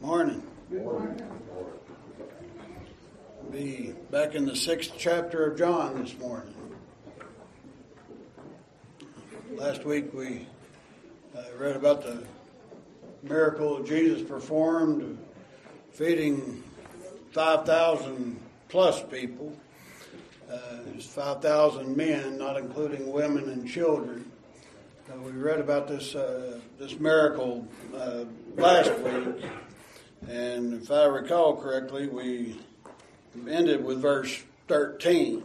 Morning. Be back in the 6th chapter of John this morning. Last week we read about the miracle Jesus performed, feeding 5,000 plus people. There's 5,000 men, not including women and children. We read about this miracle last week, and if I recall correctly, we ended with verse 13.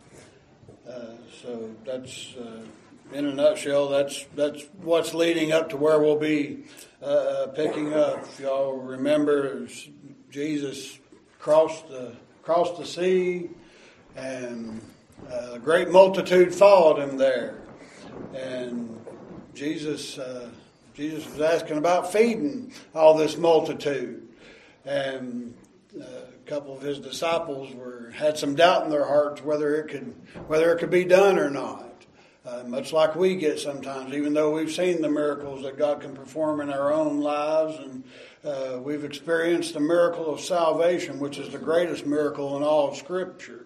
So that's in a nutshell. That's what's leading up to where we'll be picking up. If y'all remember, Jesus crossed the sea, and a great multitude followed him there, and Jesus was asking about feeding all this multitude, and a couple of his disciples had some doubt in their hearts whether it could be done or not. Much like we get sometimes, even though we've seen the miracles that God can perform in our own lives, and we've experienced the miracle of salvation, which is the greatest miracle in all of Scripture.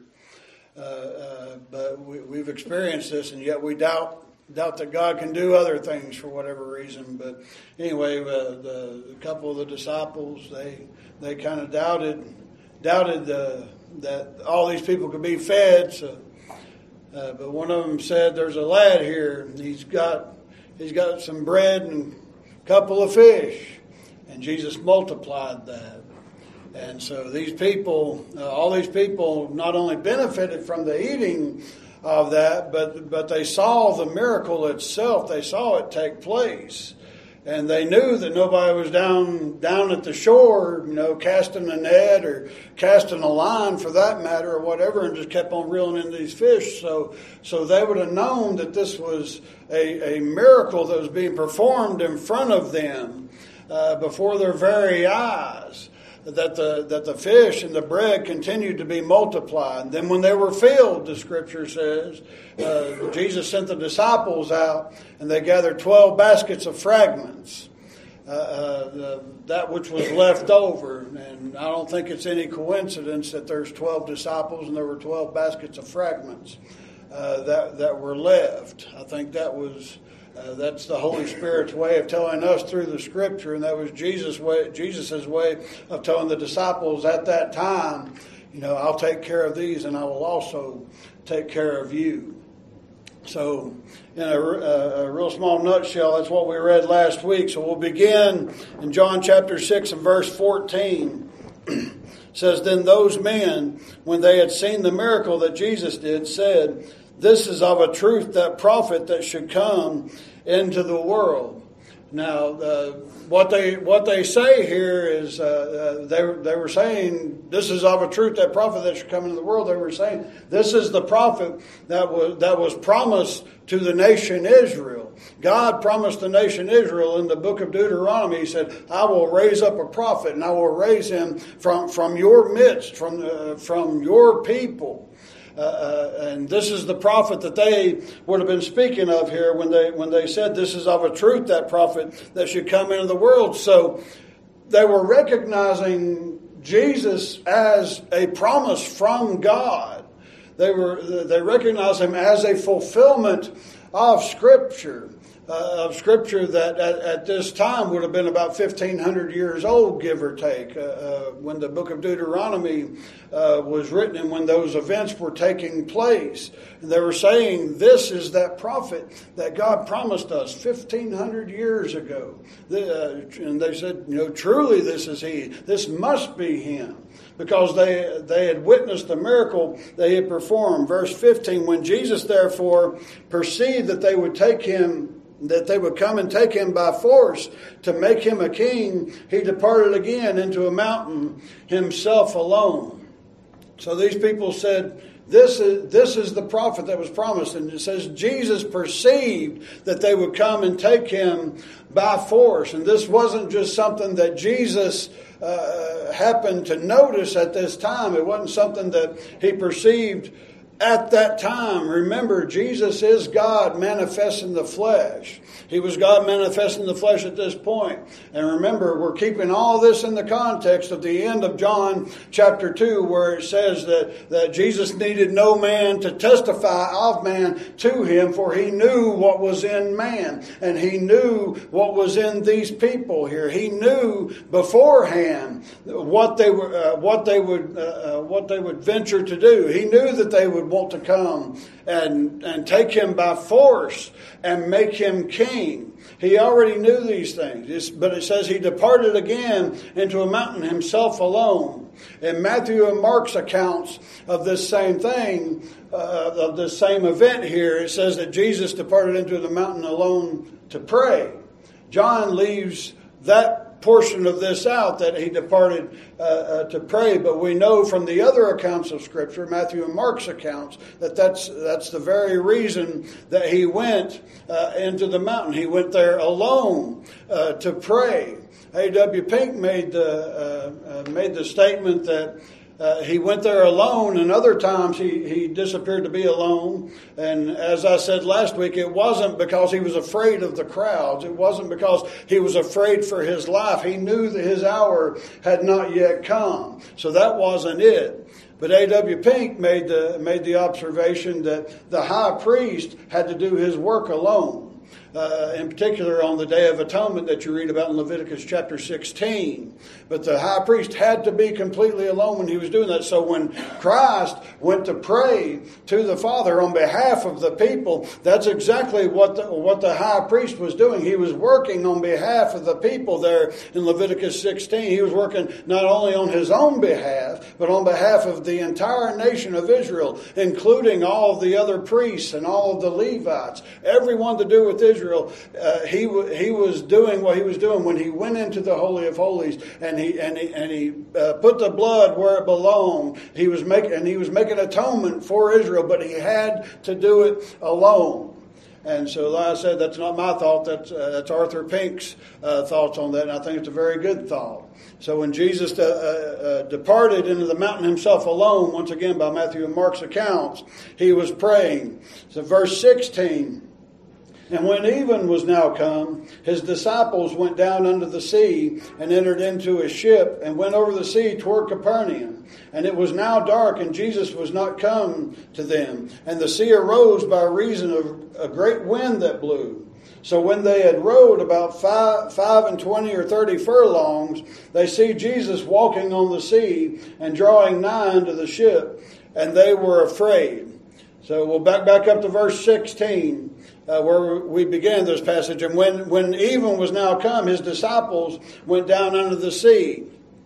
But we've experienced this, and yet we doubt that God can do other things for whatever reason. But anyway, the couple of the disciples, they kind of doubted that all these people could be fed. So, but one of them said, "There's a lad here. He's got some bread and a couple of fish," and Jesus multiplied that. And so these people, all these people, not only benefited from the eating of that, but they saw the miracle itself. They saw it take place, and they knew that nobody was down at the shore, casting a net or casting a line for that matter, or whatever, and just kept on reeling in these fish. So they would have known that this was a miracle that was being performed in front of them, before their very eyes. That the fish and the bread continued to be multiplied. Then when they were filled, the Scripture says, Jesus sent the disciples out, and they gathered 12 baskets of fragments, that which was left over. And I don't think it's any coincidence that there's 12 disciples and there were 12 baskets of fragments that were left. I think that's the Holy Spirit's way of telling us through the Scripture, and that was Jesus' way of telling the disciples at that time, I'll take care of these, and I will also take care of you. So, in a real small nutshell, that's what we read last week. So we'll begin in John chapter 6 and verse 14. It says, "Then those men, when they had seen the miracle that Jesus did, said, 'This is of a truth that prophet that should come into the world.'" Now, what they say here is they were saying, "This is of a truth that prophet that should come into the world." They were saying, this is the prophet that was promised to the nation Israel. God promised the nation Israel in the book of Deuteronomy. He said, "I will raise up a prophet, and I will raise him from your midst, from your people." And this is the prophet that they would have been speaking of here when they said, "This is of a truth that prophet that should come into the world." So they were recognizing Jesus as a promise from God. They recognized him as a fulfillment of Scripture. That at this time would have been about 1,500 years old, give or take, when the book of Deuteronomy was written and when those events were taking place. And they were saying, this is that prophet that God promised us 1,500 years ago. And they said, truly this is he. This must be him. Because they had witnessed the miracle they had performed. Verse 15, "When Jesus therefore perceived that they would come and take him by force to make him a king, he departed again into a mountain himself alone." So these people said, this is the prophet that was promised. And it says Jesus perceived that they would come and take him by force. And this wasn't just something that Jesus happened to notice at this time. It wasn't something that he perceived at that time, remember, Jesus is God manifest in the flesh. He was God manifest in the flesh at this point. And remember, we're keeping all this in the context of the end of John chapter 2, where it says that Jesus needed no man to testify of man to him, for he knew what was in man. And he knew what was in these people here. He knew beforehand what they would venture to do. He knew that they would want to come and take him by force and make him king. He already knew these things. But it says he departed again into a mountain himself alone. In Matthew and Mark's accounts of this same thing, of this same event here, it says that Jesus departed into the mountain alone to pray. John leaves that portion of this out, that he departed to pray, but we know from the other accounts of Scripture, Matthew and Mark's accounts, that's the very reason that he went into the mountain. He went there alone to pray. A.W. Pink made the statement that he went there alone, and other times he disappeared to be alone. And as I said last week, it wasn't because he was afraid of the crowds. It wasn't because he was afraid for his life. He knew that his hour had not yet come. So that wasn't it. But A.W. Pink made the observation that the high priest had to do his work alone. In particular on the Day of Atonement that you read about in Leviticus chapter 16. But the high priest had to be completely alone when he was doing that. So when Christ went to pray to the Father on behalf of the people, that's exactly what the high priest was doing. He was working on behalf of the people there in Leviticus 16. He was working not only on his own behalf, but on behalf of the entire nation of Israel, including all of the other priests and all of the Levites, everyone to do with Israel. He was doing what he was doing when he went into the Holy of Holies, and he put the blood where it belonged. He was making atonement for Israel, but he had to do it alone. And so, like I said, that's not my thought. That's Arthur Pink's thoughts on that, and I think it's a very good thought. So when Jesus departed into the mountain himself alone, once again by Matthew and Mark's accounts, he was praying. So verse 16. And when even was now come, his disciples went down under the sea and entered into a ship and went over the sea toward Capernaum. And it was now dark, and Jesus was not come to them. And the sea arose by reason of a great wind that blew. So when they had rowed about 25 or 30 furlongs, they see Jesus walking on the sea and drawing nigh unto the ship, and they were afraid. So we'll back up to verse 16. Where we began this passage. And when even was now come, his disciples went down under the sea.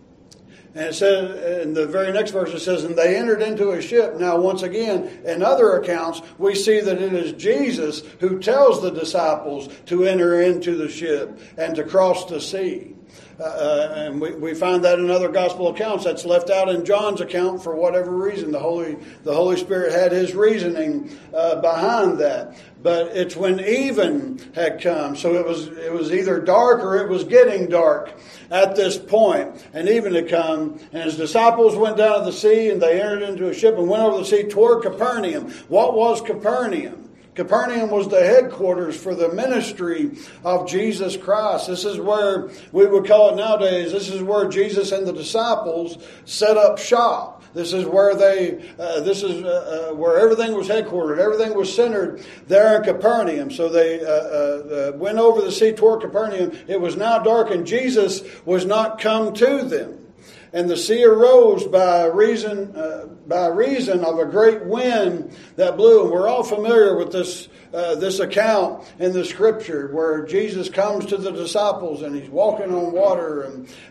And it says, in the very next verse, it says, and they entered into a ship. Now, once again, in other accounts, we see that it is Jesus who tells the disciples to enter into the ship and to cross the sea. And we find that in other gospel accounts. That's left out in John's account for whatever reason. The Holy Spirit had his reasoning behind that. But it's when even had come. So it was either dark or it was getting dark at this point. And even had come. And his disciples went down to the sea, and they entered into a ship and went over the sea toward Capernaum. What was Capernaum? Capernaum was the headquarters for the ministry of Jesus Christ. This is where we would call it nowadays. This is where Jesus and the disciples set up shop. This is where where everything was headquartered. Everything was centered there in Capernaum. So they went over the sea toward Capernaum. It was now dark, and Jesus was not come to them. And the sea arose by reason of a great wind that blew. And we're all familiar with this account in the Scripture where Jesus comes to the disciples and he's walking on water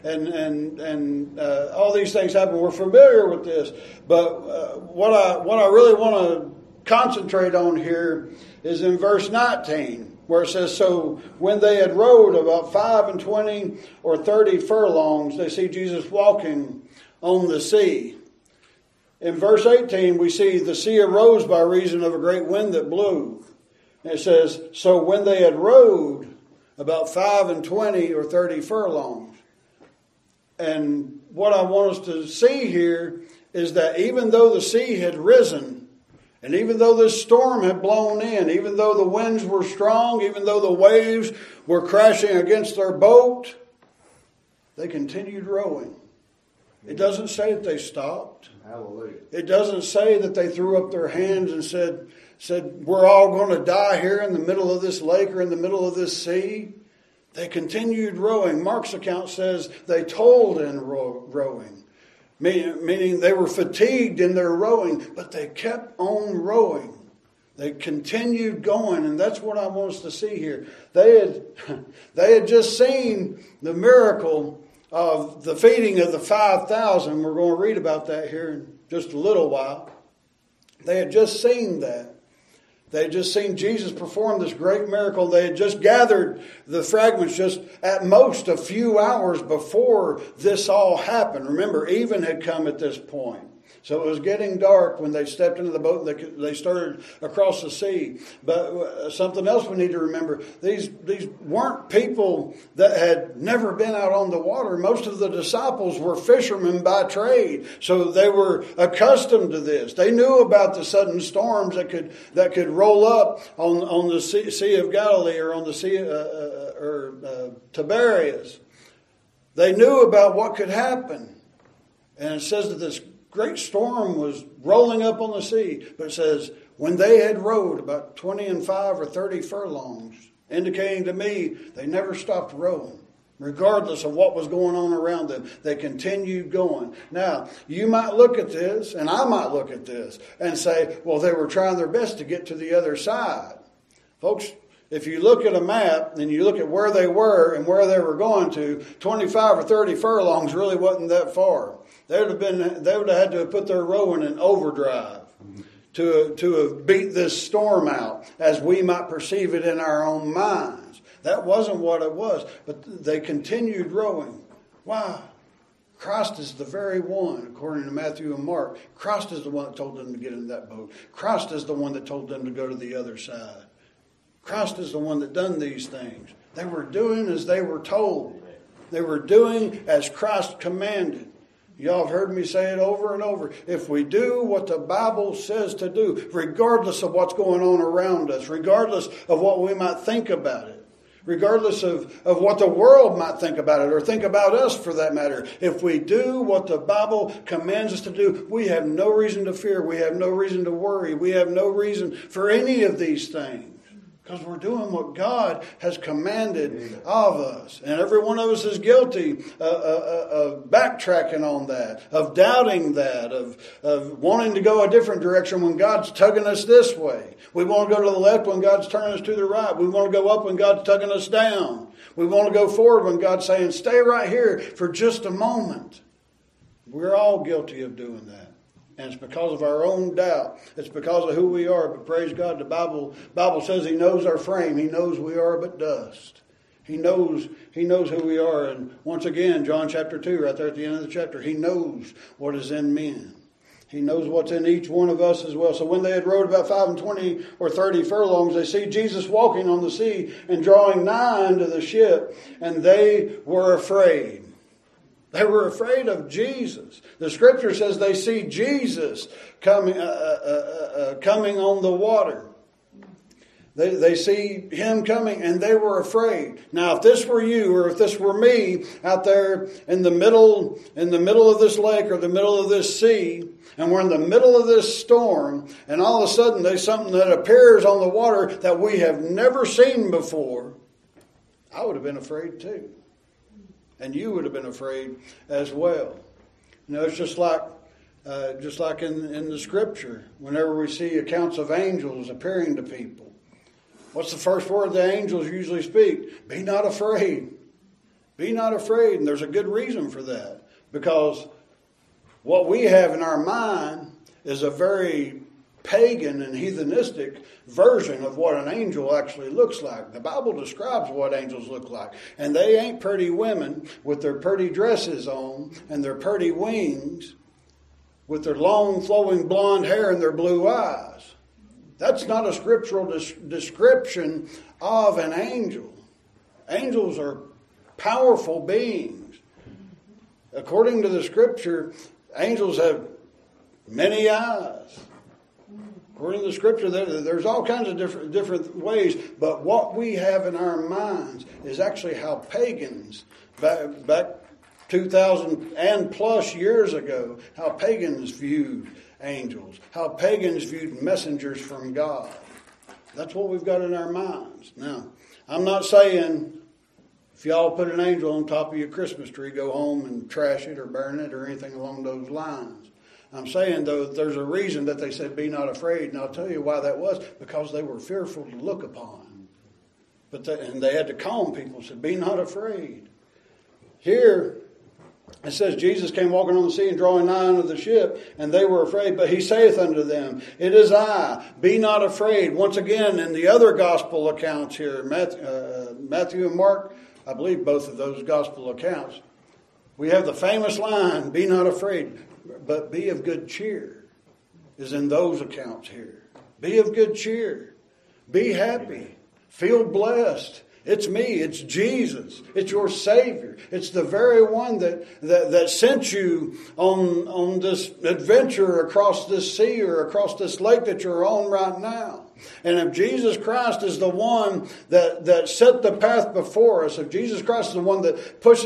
and all these things happen. We're familiar with this, but what I really want to concentrate on here is in verse 19. Where it says, so when they had rowed about 25 or 30 furlongs, they see Jesus walking on the sea. In verse 18, we see the sea arose by reason of a great wind that blew. And it says, so when they had rowed about 25 or 30 furlongs. And what I want us to see here is that even though the sea had risen And even though this storm had blown in, even though the winds were strong, even though the waves were crashing against their boat, they continued rowing. It doesn't say that they stopped. Hallelujah. It doesn't say that they threw up their hands and said, we're all going to die here in the middle of this lake or in the middle of this sea. They continued rowing. Mark's account says they toiled in rowing, meaning they were fatigued in their rowing, but they kept on rowing. They continued going, and that's what I want us to see here. They had just seen the miracle of the feeding of the 5,000. We're going to read about that here in just a little while. They had just seen that. They had just seen Jesus perform this great miracle. They had just gathered the fragments just at most a few hours before this all happened. Remember, even had come at this point. So it was getting dark when they stepped into the boat and they started across the sea. But something else we need to remember, these weren't people that had never been out on the water. Most of the disciples were fishermen by trade. So they were accustomed to this. They knew about the sudden storms that could roll up on the Sea of Galilee or on the Sea Tiberias. They knew about what could happen. And it says that this great storm was rolling up on the sea. But it says, when they had rowed about 25 or 30 furlongs, indicating to me they never stopped rowing. Regardless of what was going on around them, they continued going. Now, you might look at this, and I might look at this, and say, well, they were trying their best to get to the other side. Folks, if you look at a map and you look at where they were and where they were going to, 25 or 30 furlongs really wasn't that far. They would have had to have put their rowing in overdrive to have beat this storm out as we might perceive it in our own minds. That wasn't what it was. But they continued rowing. Why? Christ is the very one, according to Matthew and Mark. Christ is the one that told them to get in that boat. Christ is the one that told them to go to the other side. Christ is the one that done these things. They were doing as they were told. They were doing as Christ commanded. Y'all have heard me say it over and over. If we do what the Bible says to do, regardless of what's going on around us, regardless of what we might think about it, regardless of what the world might think about it or think about us for that matter, if we do what the Bible commands us to do, we have no reason to fear. We have no reason to worry. We have no reason for any of these things. Because we're doing what God has commanded of us. And every one of us is guilty of backtracking on that, of doubting that, of wanting to go a different direction when God's tugging us this way. We want to go to the left when God's turning us to the right. We want to go up when God's tugging us down. We want to go forward when God's saying, stay right here for just a moment. We're all guilty of doing that. And it's because of our own doubt. It's because of who we are. But praise God, the Bible says He knows our frame. He knows we are but dust. He knows who we are. And once again, John chapter 2, right there at the end of the chapter, He knows what is in men. He knows what's in each one of us as well. So when they had rowed about 5 and 20 or 30 furlongs, they see Jesus walking on the sea and drawing nigh unto the ship, and they were afraid. They were afraid of Jesus. The scripture says they see Jesus coming on the water. They see Him coming and they were afraid. Now, if this were you or if this were me out there in the middle of this lake or the middle of this sea, and we're in the middle of this storm, and all of a sudden there's something that appears on the water that we have never seen before, I would have been afraid too. And you would have been afraid as well. You know, it's just like in the scripture, whenever we see accounts of angels appearing to people. What's the first word the angels usually speak? Be not afraid. Be not afraid. And there's a good reason for that. Because what we have in our mind is a very pagan and heathenistic version of what an angel actually looks like. The Bible describes what angels look like. And they ain't pretty women with their pretty dresses on and their pretty wings with their long flowing blonde hair and their blue eyes. That's not a scriptural description of an angel. Angels are powerful beings. According to the scripture, angels have many eyes. According to the scripture, there's all kinds of different ways. But what we have in our minds is actually how pagans, back 2,000 and plus years ago, how pagans viewed angels, how pagans viewed messengers from God. That's what we've got in our minds. Now, I'm not saying if y'all put an angel on top of your Christmas tree, go home and trash it or burn it or anything along those lines. I'm saying, though, there's a reason that they said, be not afraid. And I'll tell you why that was. Because they were fearful to look upon. And they had to calm people, said, be not afraid. Here, it says, Jesus came walking on the sea and drawing nigh unto the ship, and they were afraid. But he saith unto them, it is I, be not afraid. Once again, in the other gospel accounts here, Matthew and Mark, I believe both of those gospel accounts, we have the famous line, be not afraid, but be of good cheer, is in those accounts here. Be of good cheer. Be happy. Feel blessed. It's me. It's Jesus. It's your Savior. It's the very one that sent you on this adventure across this sea or across this lake that you're on right now. And if Jesus Christ is the one that set the path before us, if Jesus Christ is the one that puts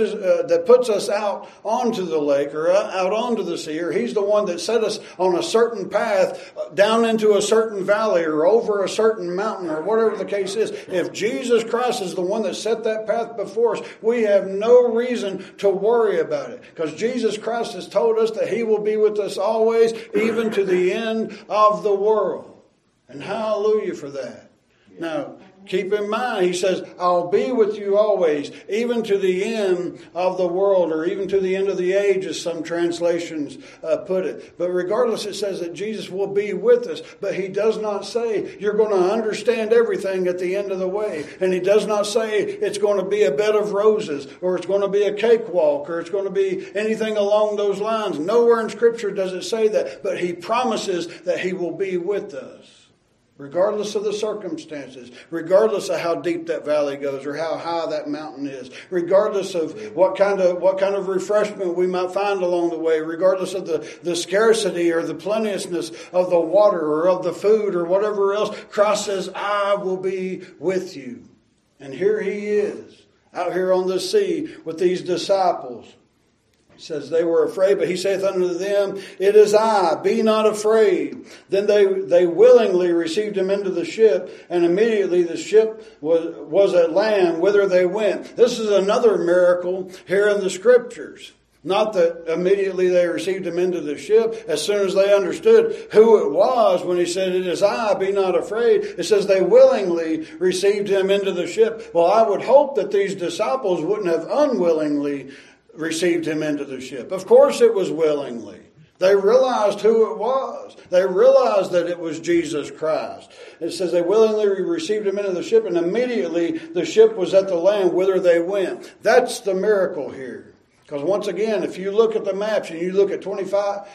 us out onto the lake or out onto the sea, or He's the one that set us on a certain path down into a certain valley or over a certain mountain or whatever the case is, if Jesus Christ is the one that set that path before us, we have no reason to worry about it. Because Jesus Christ has told us that He will be with us always, even to the end of the world. And hallelujah for that. Now, keep in mind, He says, I'll be with you always, even to the end of the world, or even to the end of the age, as some translations put it. But regardless, it says that Jesus will be with us. But He does not say you're going to understand everything at the end of the way. And He does not say it's going to be a bed of roses, or it's going to be a cakewalk, or it's going to be anything along those lines. Nowhere in Scripture does it say that. But He promises that He will be with us. Regardless of the circumstances, regardless of how deep that valley goes or how high that mountain is, regardless of what kind of refreshment we might find along the way, regardless of the scarcity or the plenteousness of the water or of the food or whatever else, Christ says, I will be with you. And here He is, out here on the sea with these disciples. He says they were afraid, but He saith unto them, it is I, be not afraid. Then they willingly received Him into the ship, and immediately the ship was at land whither they went. This is another miracle here in the Scriptures. Not that immediately they received Him into the ship. As soon as they understood who it was, when He said, it is I, be not afraid, it says they willingly received Him into the ship. Well, I would hope that these disciples wouldn't have unwillingly received Him into the ship. Of course it was willingly. They realized who it was. They realized that it was Jesus Christ. It says they willingly received Him into the ship, and immediately the ship was at the land whither they went. That's the miracle here. Because once again, if you look at the maps and you look at 20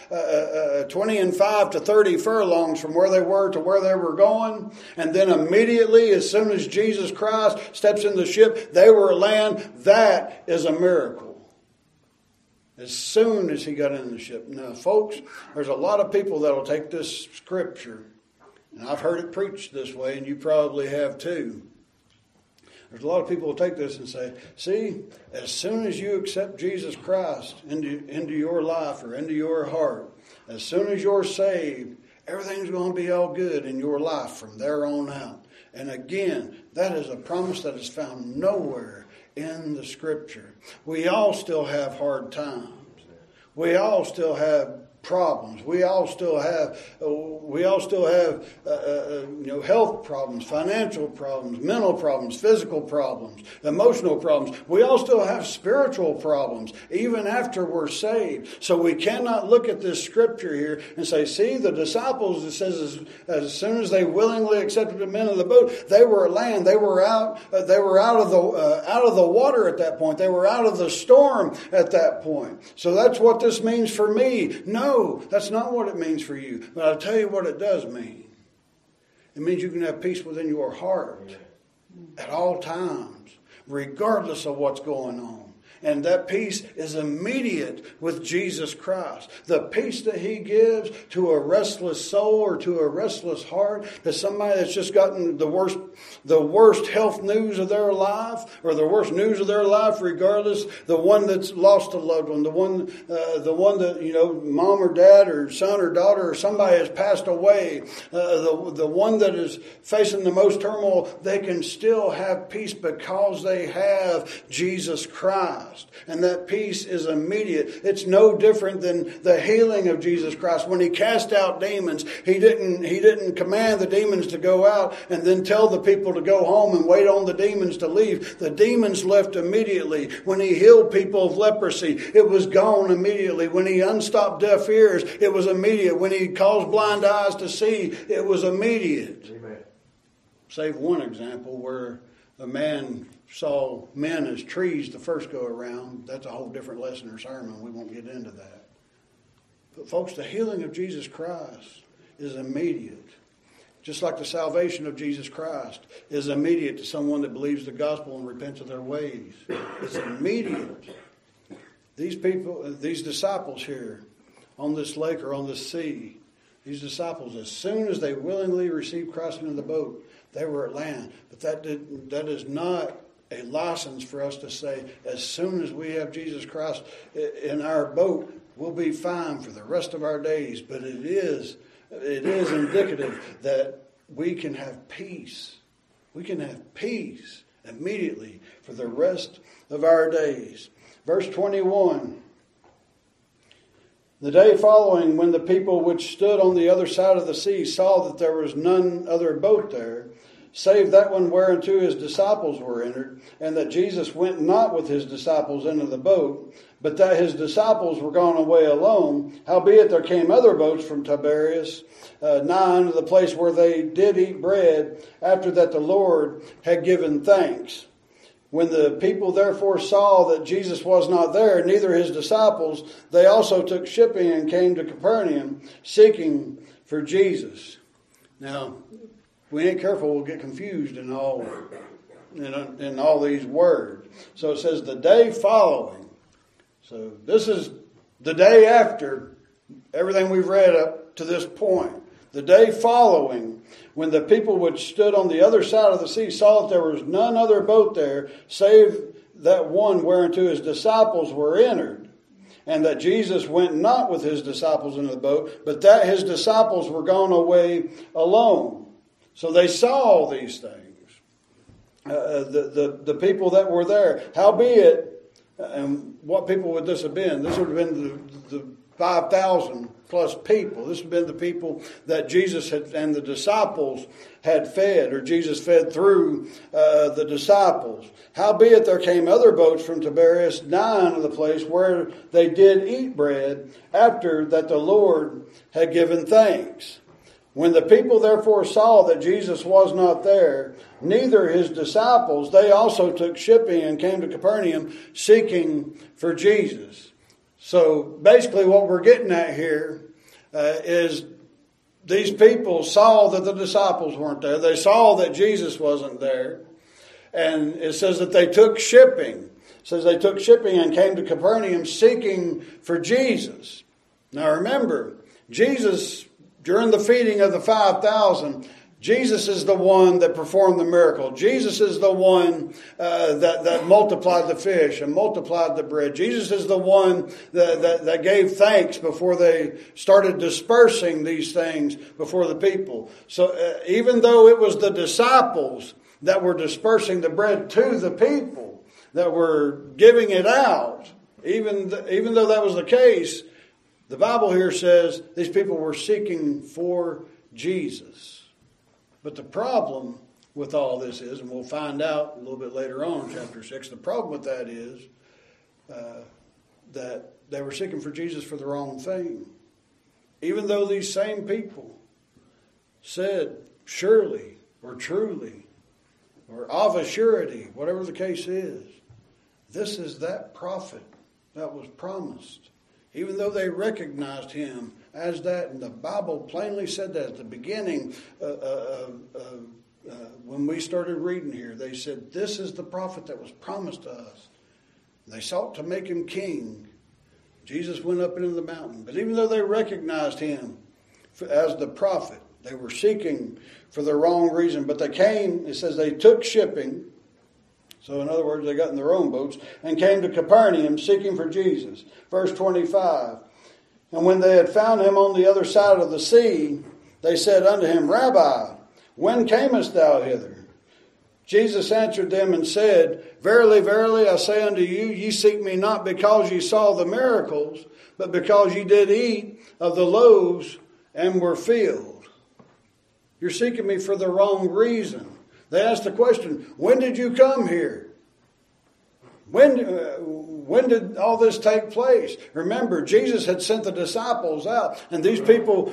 and 5 to 30 furlongs from where they were to where they were going, and then immediately, as soon as Jesus Christ steps in the ship, they were at land, that is a miracle. As soon as He got in the ship. Now, folks, there's a lot of people that will take this Scripture, and I've heard it preached this way, and you probably have too. There's a lot of people who take this and say, see, as soon as you accept Jesus Christ into your life or into your heart, as soon as you're saved, everything's going to be all good in your life from there on out. And again, that is a promise that is found nowhere in the Scripture. We all still have hard times. We all still have problems. We all still have health problems, financial problems, mental problems, physical problems, emotional problems. We all still have spiritual problems, even after we're saved. So we cannot look at this Scripture here and say, see, the disciples, it says, as soon as they willingly accepted Him into the boat, they were at land. They were out of the water at that point. They were out of the storm at that point. So that's what this means for me. No, that's not what it means for you. But I'll tell you what it does mean. It means you can have peace within your heart at all times, regardless of what's going on. And that peace is immediate with Jesus Christ. The peace that he gives to a restless soul or to a restless heart, to somebody that's just gotten the worst health news of their life, or the worst news of their life regardless, the one that's lost a loved one, the one that, mom or dad or son or daughter or somebody has passed away, the one that is facing the most turmoil, they can still have peace because they have Jesus Christ. And that peace is immediate. It's no different than the healing of Jesus Christ. When he cast out demons, he didn't command the demons to go out and then tell the people to go home and wait on the demons to leave. The demons left immediately. When he healed people of leprosy, it was gone immediately. When he unstopped deaf ears, it was immediate. When he caused blind eyes to see, it was immediate. Amen. Save one example where a man saw men as trees the first go around. That's a whole different lesson or sermon. We won't get into that. But folks, the healing of Jesus Christ is immediate. Just like the salvation of Jesus Christ is immediate to someone that believes the gospel and repents of their ways. It's immediate. These people, these disciples here on this lake or on this sea, these disciples, as soon as they willingly received Christ into the boat, they were at land. But that is not a license for us to say, as soon as we have Jesus Christ in our boat, we'll be fine for the rest of our days. But it is indicative that we can have peace. We can have peace immediately for the rest of our days. Verse 21. The day following, when the people which stood on the other side of the sea saw that there was none other boat there, save that one whereunto his disciples were entered, and that Jesus went not with his disciples into the boat, but that his disciples were gone away alone, howbeit there came other boats from Tiberias, nigh unto the place where they did eat bread, after that the Lord had given thanks. When the people therefore saw that Jesus was not there, neither his disciples, they also took shipping and came to Capernaum, seeking for Jesus. Now, if we ain't careful, we'll get confused in all these words. So it says the day following. So this is the day after everything we've read up to this point. The day following, when the people which stood on the other side of the sea saw that there was none other boat there, save that one whereunto his disciples were entered, and that Jesus went not with his disciples into the boat, but that his disciples were gone away alone. So they saw these things. The people that were there. Howbeit, and what people would this have been? This would have been the 5,000 plus people. This would have been the people that Jesus had and the disciples had fed, or Jesus fed through the disciples. Howbeit there came other boats from Tiberias nigh unto the place where they did eat bread, after that the Lord had given thanks. When the people therefore saw that Jesus was not there, neither his disciples, they also took shipping and came to Capernaum, seeking for Jesus. So basically what we're getting at here is these people saw that the disciples weren't there. They saw that Jesus wasn't there. And it says that they took shipping. It says they took shipping and came to Capernaum seeking for Jesus. Now remember, Jesus, during the feeding of the 5,000, Jesus is the one that performed the miracle. Jesus is the one that multiplied the fish and multiplied the bread. Jesus is the one that gave thanks before they started dispersing these things before the people. So even though it was the disciples that were dispersing the bread to the people, that were giving it out, even though that was the case, the Bible here says these people were seeking for Jesus. But the problem with all this is, and we'll find out a little bit later on in chapter 6, the problem with that is that they were seeking for Jesus for the wrong thing. Even though these same people said, surely, or truly, or of a surety, whatever the case is, this is that prophet that was promised. Even though they recognized him as that, and the Bible plainly said that at the beginning, when we started reading here, they said, this is the prophet that was promised to us. They sought to make him king. Jesus went up into the mountain. But even though they recognized him as the prophet, they were seeking for the wrong reason. But they came, it says they took shipping. So in other words, they got in their own boats and came to Capernaum seeking for Jesus. Verse 25. And when they had found him on the other side of the sea, they said unto him, Rabbi, when camest thou hither? Jesus answered them and said, Verily, verily, I say unto you, ye seek me not because ye saw the miracles, but because ye did eat of the loaves and were filled. You're seeking me for the wrong reason. They asked the question, when did you come here? When did all this take place? Remember, Jesus had sent the disciples out, and these people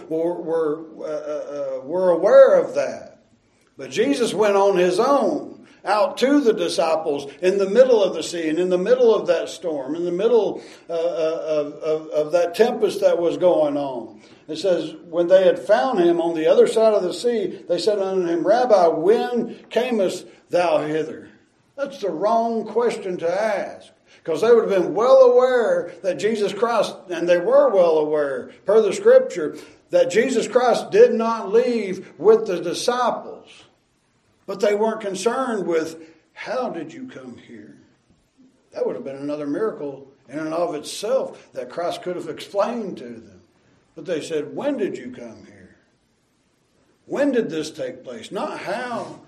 were aware of that. But Jesus went on his own, out to the disciples in the middle of the sea and in the middle of that storm, in the middle of that tempest that was going on. It says, when they had found him on the other side of the sea, they said unto him, Rabbi, when camest thou hither? That's the wrong question to ask. Because they would have been well aware that Jesus Christ, and they were well aware, per the scripture, that Jesus Christ did not leave with the disciples. But they weren't concerned with, how did you come here? That would have been another miracle in and of itself that Christ could have explained to them. But they said, when did you come here? When did this take place? Not how.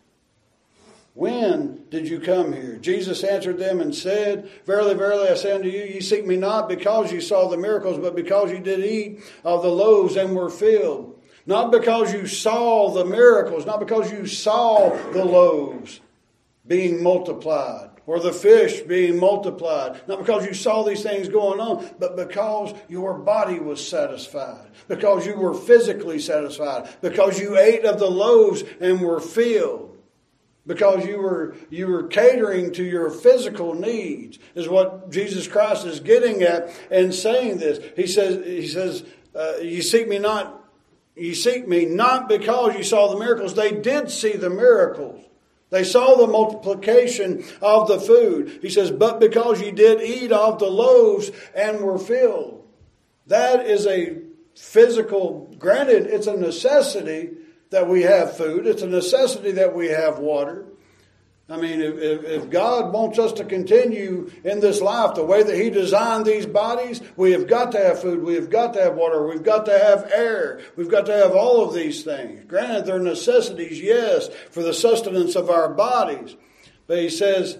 When did you come here? Jesus answered them and said, Verily, verily, I say unto you, ye seek me not because ye saw the miracles, but because ye did eat of the loaves and were filled. Not because you saw the miracles, not because you saw the loaves being multiplied, or the fish being multiplied. Not because you saw these things going on, but because your body was satisfied. Because you were physically satisfied. Because you ate of the loaves and were filled. Because you were catering to your physical needs, is what Jesus Christ is getting at and saying this. He says, you seek me not because you saw the miracles. They did see the miracles. They saw the multiplication of the food. He says, but because you did eat of the loaves and were filled. That is a physical, granted, it's a necessity that we have food. It's a necessity that we have water. I mean, if God wants us to continue in this life the way that He designed these bodies, we have got to have food, we have got to have water, we've got to have air, we've got to have all of these things. Granted, they're necessities, yes, for the sustenance of our bodies. But He says,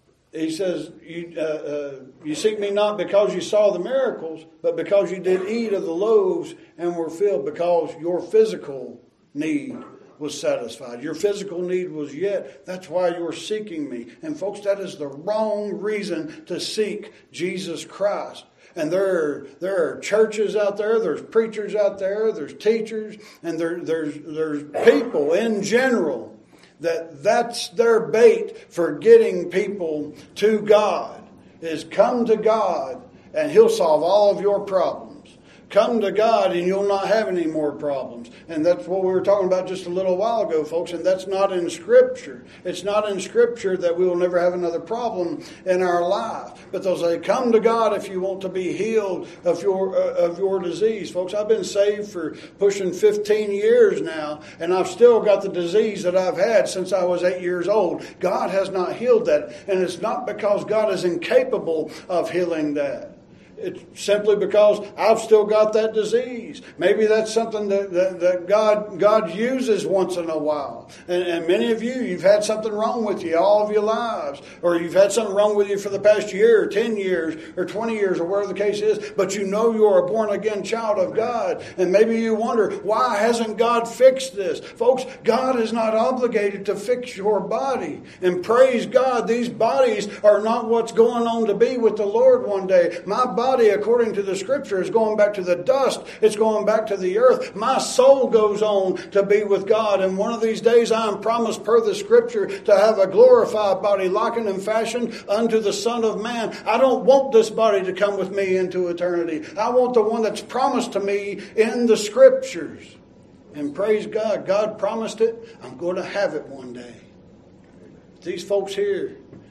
you seek me not because you saw the miracles, but because you did eat of the loaves and were filled, because your physical need was satisfied. Your physical need was yet. That's why you're seeking me. And folks, that is the wrong reason to seek Jesus Christ. And there are churches out there, there's preachers out there, there's teachers, and there's people in general that's their bait for getting people to God, is come to God and He'll solve all of your problems. Come to God and you'll not have any more problems. And that's what we were talking about just a little while ago, folks. And that's not in Scripture. It's not in Scripture that we will never have another problem in our life. But they'll say, come to God if you want to be healed of your disease. Folks, I've been saved for pushing 15 years now. And I've still got the disease that I've had since I was 8 years old. God has not healed that. And it's not because God is incapable of healing that. It's simply because I've still got that disease. Maybe that's something that God uses once in a while. And many of you, you've had something wrong with you all of your lives. Or you've had something wrong with you for the past year, or 10 years, or 20 years, or whatever the case is. But you know you're a born-again child of God. And maybe you wonder, why hasn't God fixed this? Folks, God is not obligated to fix your body. And praise God, these bodies are not what's going on to be with the Lord one day. My body, according to the Scripture, is going back to the dust. It's going back to the earth. My soul goes on to be with God. And one of these days I am promised, per the Scripture, to have a glorified body likened and fashioned unto the Son of Man. I don't want this body to come with me into eternity. I want the one that's promised to me in the Scriptures. And praise God, God promised it. I'm going to have it one day. These folks here,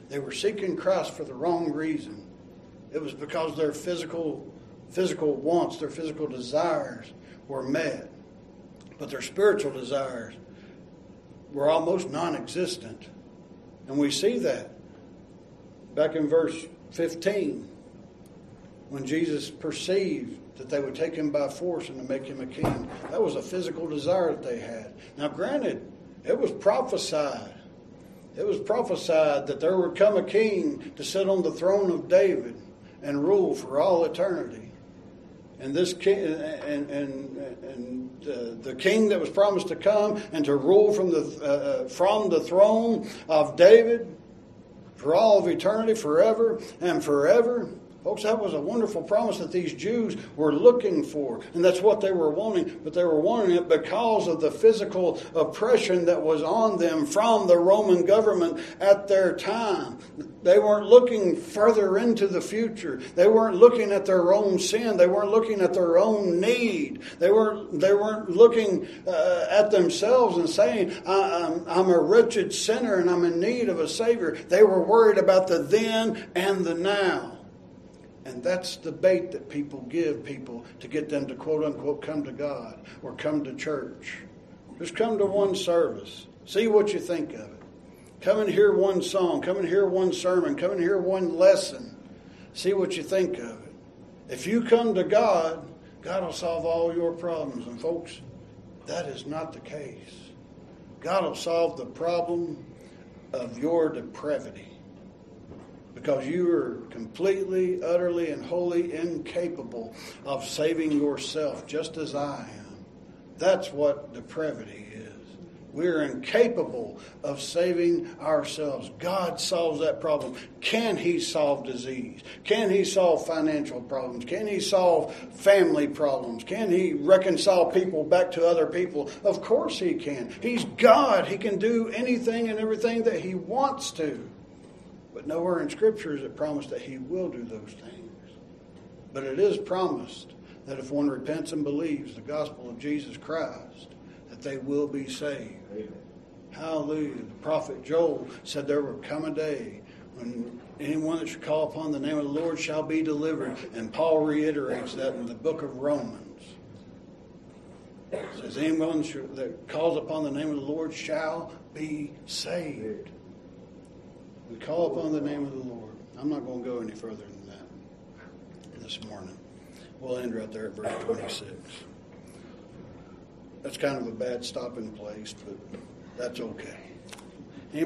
They were seeking Christ for the wrong reason. It was because their physical wants, their physical desires were met. But their spiritual desires were almost non-existent. And we see that back in verse 15, when Jesus perceived that they would take him by force and to make him a king. That was a physical desire that they had. Now granted, it was prophesied. It was prophesied that there would come a king to sit on the throne of David and rule for all eternity. And this king, the king that was promised to come and to rule from the throne of David for all of eternity, forever and forever. Folks, that was a wonderful promise that these Jews were looking for. And that's what they were wanting. But they were wanting it because of the physical oppression that was on them from the Roman government at their time. They weren't looking further into the future. They weren't looking at their own sin. They weren't looking at their own need. They weren't looking at themselves and saying, I'm a wretched sinner and I'm in need of a Savior. They were worried about the then and the now. And that's the bait that people give people to get them to quote unquote come to God or come to church. Just come to one service. See what you think of it. Come and hear one song. Come and hear one sermon. Come and hear one lesson. See what you think of it. If you come to God, God will solve all your problems. And folks, that is not the case. God will solve the problem of your depravity. Because you are completely, utterly, and wholly incapable of saving yourself, just as I am. That's what depravity is. We're incapable of saving ourselves. God solves that problem. Can He solve disease? Can He solve financial problems? Can He solve family problems? Can He reconcile people back to other people? Of course He can. He's God. He can do anything and everything that He wants to. But nowhere in Scripture is it promised that He will do those things. But it is promised that if one repents and believes the gospel of Jesus Christ, that they will be saved. Amen. Hallelujah. The prophet Joel said there will come a day when anyone that should call upon the name of the Lord shall be delivered. And Paul reiterates that in the book of Romans. It says anyone that calls upon the name of the Lord shall be saved. We call upon the name of the Lord. I'm not going to go any further than that this morning. We'll end right there at verse 26. That's kind of a bad stopping place, but that's okay.